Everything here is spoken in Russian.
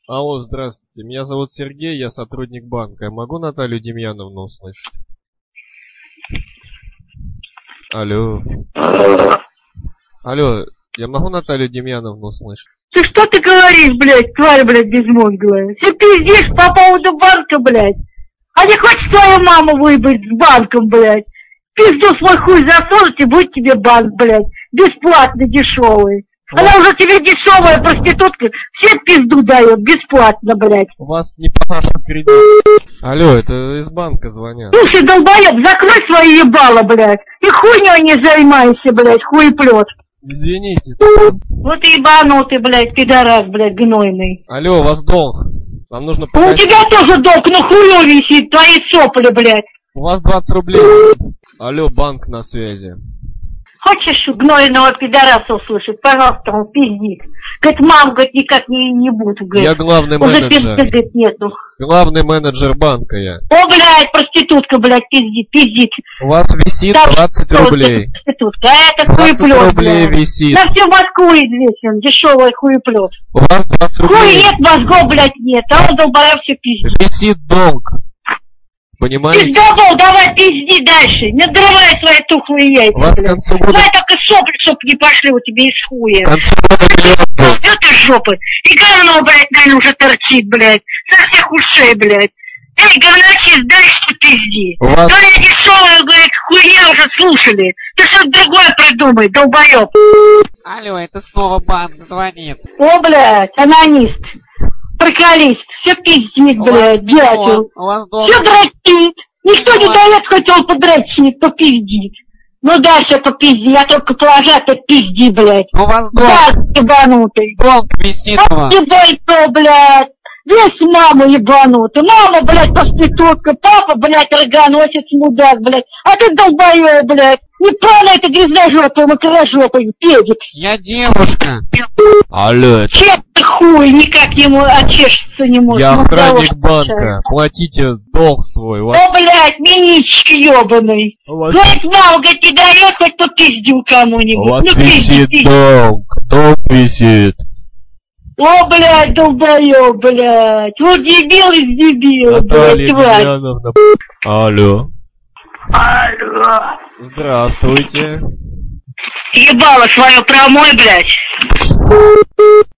Алло, здравствуйте. Меня зовут Сергей, я сотрудник банка. Я могу Наталью Демьяновну услышать? Алло. Алло, я могу Наталью Демьяновну услышать? Ты что ты говоришь, блядь, тварь, блядь, безмозглая? Ты пиздишь по поводу банка, блядь. А не хочешь свою маму выбыть с банком, блядь? Пизду свой хуй засунуть и будет тебе банк, блядь. Бесплатно, дешевый. Она уже тебе дешевая проститутка, все пизду дает, бесплатно, блядь. У вас не погашен кредит. Алло, это из банка звонят. Слушай, долбоеб, закрой свои ебало, блядь. И хуйней не занимайся, блядь, хуеплет. Извините. Вот ебанутый, блядь, пидорас, блядь, гнойный. Алло, у вас долг. Вам нужно У погасить. тебя тоже долг на хую висит, твои сопли, блядь. У вас 20 рублей. Алло, банк на связи. Хочешь гнойного пидораса услышать? Пожалуйста, он пиздит. Говорит, мам, говорит, никак не буду, говорит. Я главный Уже менеджер. пизды, говорит, нету. Главный менеджер банка я. О, блядь, проститутка, блядь, пиздит. У вас висит Там 20 что, рублей. Проститутка, а это 20 хуеплет, рублей блядь. висит. На всю Москву известен, дешевый хуеплет. У вас 20 Хуй рублей. нет, мозгов, блядь, нет, а он долбоеб все пиздит. Висит долг. Понимаете? Пиздобол, давай пизди дальше, не надрывай свои тухлые яйца, У вас к блядь. концу года... Давай только сопли, чтоб не пошли у тебя из хуя. К концу года миллион долг. Ползет из жопы, и говно, блядь, наверное, уже торчит, блядь, со всех ушей, блядь. Эй, говночист, дальше ты пизди. У вас... Говорит, дешевая, говорит, хуйня уже слушали. Ты что-то другое придумай, долбоёб. Алло, это снова банк звонит. О, блядь, анонист, приколист, все пиздит, блядь, дятел. У вас долг. Все дрочит. Никто не дает, хоть он подрочит, то пиздит. Ну дальше попизди, я только положу, опять пизди, блядь. У вас долг. Да, ебанутый. Долг висит у вас. Ебайто, блядь. Весь маму ебанутый. Мама, блядь, проститутка. Папа, блядь, рогоносец, мудак, блядь. А ты долбоёб, блядь. Не правильно это грязножопый, макрожопый, педик. Я девушка. Алло, это... Чем ты хуй никак ему очешется не может. Я Ну, охранник того, что банка. Платите долг свой. У вас... О, блядь, миничка ебаный. У вас... Говорит, мама, говорит, не дает, хоть попиздил кому-нибудь. У вас Ну, пизди, висит пизди. долг. Долг висит. О, блядь, долбоёб, блядь. Вот дебил из дебила, Наталья блядь, тварь. Демьяновна. Алло. Алло. Здравствуйте. Ебало свое промой, блядь.